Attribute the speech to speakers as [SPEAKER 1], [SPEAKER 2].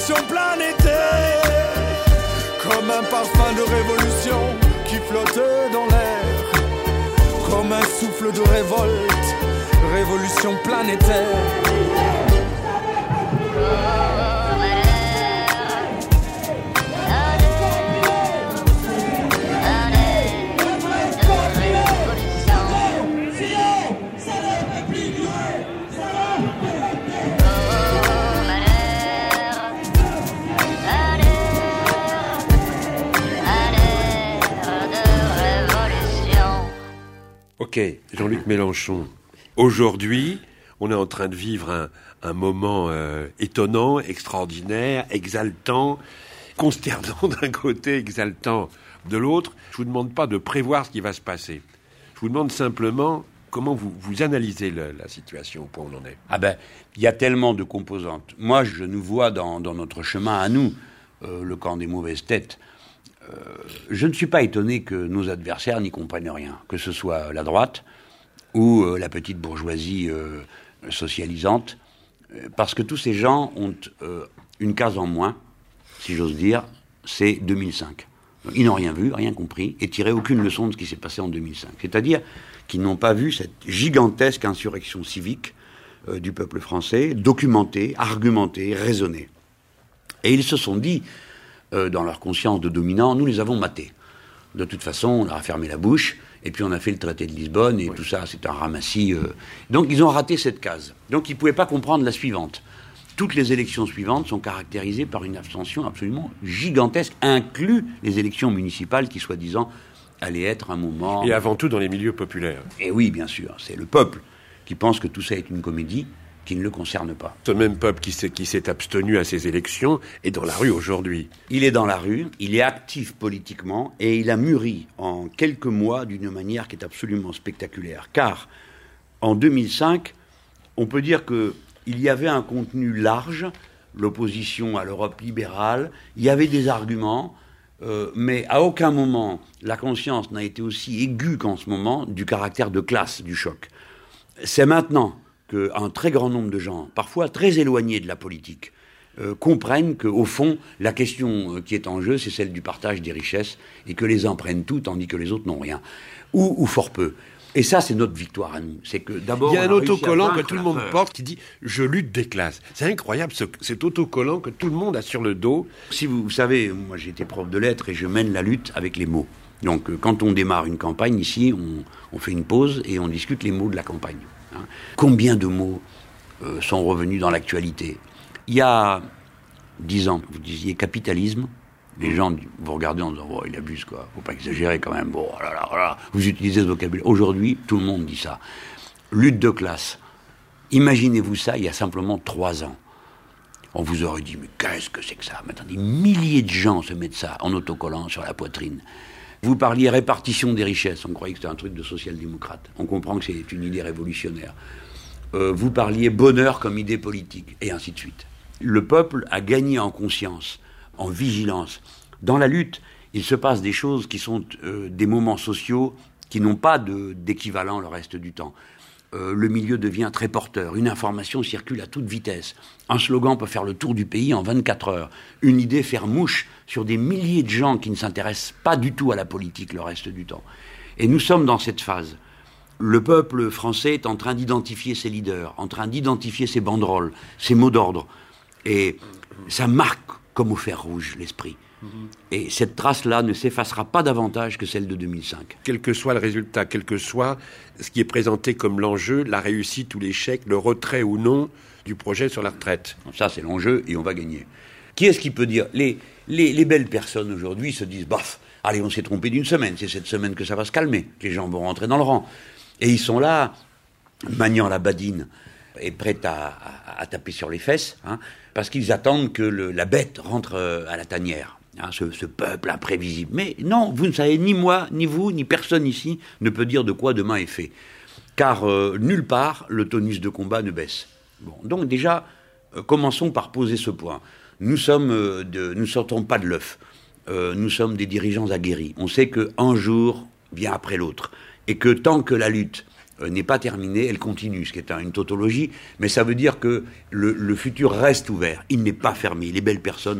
[SPEAKER 1] révolution planétaire. Comme un parfum de révolution qui flotte dans l'air. Comme un souffle de révolte, révolution planétaire.
[SPEAKER 2] Ok, Jean-Luc Mélenchon, aujourd'hui, on est en train de vivre un moment étonnant, extraordinaire, exaltant, consternant d'un côté, exaltant de l'autre. Je ne vous demande pas de prévoir ce qui va se passer. Je vous demande simplement comment vous analysez la situation, au point où on en est.
[SPEAKER 3] Ah ben, il y a tellement de composantes. Moi, je nous vois dans notre chemin à nous, le camp des mauvaises têtes. Je ne suis pas étonné que nos adversaires n'y comprennent rien, que ce soit la droite ou la petite bourgeoisie socialisante, parce que tous ces gens ont une case en moins, si j'ose dire, c'est 2005. Ils n'ont rien vu, rien compris, et tiré aucune leçon de ce qui s'est passé en 2005. C'est-à-dire qu'ils n'ont pas vu cette gigantesque insurrection civique du peuple français, documentée, argumentée, raisonnée. Et ils se sont dit, dans leur conscience de dominants, nous les avons matés. De toute façon, on leur a fermé la bouche, et puis on a fait le traité de Lisbonne, et oui. Tout ça, c'est un ramassis. Donc ils ont raté cette case. Donc ils ne pouvaient pas comprendre la suivante. Toutes les élections suivantes sont caractérisées par une abstention absolument gigantesque, inclus les élections municipales qui, soi-disant, allaient être un moment...
[SPEAKER 2] Et avant tout dans les milieux populaires.
[SPEAKER 3] Et oui, bien sûr, c'est le peuple qui pense que tout ça est une comédie, qui ne le concerne pas.
[SPEAKER 2] Ce même peuple qui s'est abstenu à ces élections est dans la rue aujourd'hui.
[SPEAKER 3] Il est dans la rue, il est actif politiquement et il a mûri en quelques mois d'une manière qui est absolument spectaculaire. Car en 2005, on peut dire qu'il y avait un contenu large, l'opposition à l'Europe libérale, il y avait des arguments, mais à aucun moment la conscience n'a été aussi aiguë qu'en ce moment du caractère de classe du choc. C'est maintenant qu'un très grand nombre de gens, parfois très éloignés de la politique, comprennent qu'au fond, la question qui est en jeu, c'est celle du partage des richesses, et que les uns prennent tout, tandis que les autres n'ont rien, ou fort peu. Et ça, c'est notre victoire à nous. C'est que d'abord,
[SPEAKER 2] il y a un autocollant que tout le monde porte qui dit « Je lutte des classes ». C'est incroyable, cet autocollant que tout le monde a sur le dos.
[SPEAKER 3] Si vous savez, moi j'ai été prof de lettres et je mène la lutte avec les mots. Donc quand on démarre une campagne, ici, on fait une pause et on discute les mots de la campagne. Hein. Combien de mots sont revenus dans l'actualité ? Il y a 10 ans, vous disiez capitalisme. Les gens, vous regardez en disant « Oh, il abuse, quoi. Faut pas exagérer, quand même. Bon, oh là là, oh là. » Vous utilisez ce vocabulaire. Aujourd'hui, tout le monde dit ça. Lutte de classe. Imaginez-vous ça il y a simplement 3 ans. On vous aurait dit « Mais qu'est-ce que c'est que ça ?» Mais attendez, milliers de gens se mettent ça en autocollant sur la poitrine. Vous parliez répartition des richesses. On croyait que c'était un truc de social-démocrate. On comprend que c'est une idée révolutionnaire. Vous parliez bonheur comme idée politique, et ainsi de suite. Le peuple a gagné en conscience, en vigilance. Dans la lutte, il se passe des choses qui sont des moments sociaux qui n'ont pas d'équivalent le reste du temps. Le milieu devient très porteur. Une information circule à toute vitesse. Un slogan peut faire le tour du pays en 24 heures. Une idée faire mouche sur des milliers de gens qui ne s'intéressent pas du tout à la politique le reste du temps. Et nous sommes dans cette phase. Le peuple français est en train d'identifier ses leaders, en train d'identifier ses banderoles, ses mots d'ordre. Et ça marque comme au fer rouge l'esprit. Et cette trace-là ne s'effacera pas davantage que celle de 2005.
[SPEAKER 2] Quel que soit le résultat, quel que soit ce qui est présenté comme l'enjeu, la réussite ou l'échec, le retrait ou non du projet sur la retraite.
[SPEAKER 3] Ça, c'est l'enjeu et on va gagner. Qui est-ce qui peut dire ? Les belles personnes aujourd'hui se disent « Bof, allez, on s'est trompé d'une semaine. C'est cette semaine que ça va se calmer. Que les gens vont rentrer dans le rang. » Et ils sont là, maniant la badine et prêts à taper sur les fesses, hein, parce qu'ils attendent que la bête rentre à la tanière. Hein, ce peuple imprévisible. Mais non, vous ne savez, ni moi, ni vous, ni personne ici ne peut dire de quoi demain est fait. Car nulle part, le tonus de combat ne baisse. Bon, donc déjà, commençons par poser ce point. Nous ne sortons pas de l'œuf. Nous sommes des dirigeants aguerris. On sait qu'un jour vient après l'autre. Et que tant que la lutte n'est pas terminée, elle continue, ce qui est une tautologie, mais ça veut dire que le futur reste ouvert, il n'est pas fermé. Les belles personnes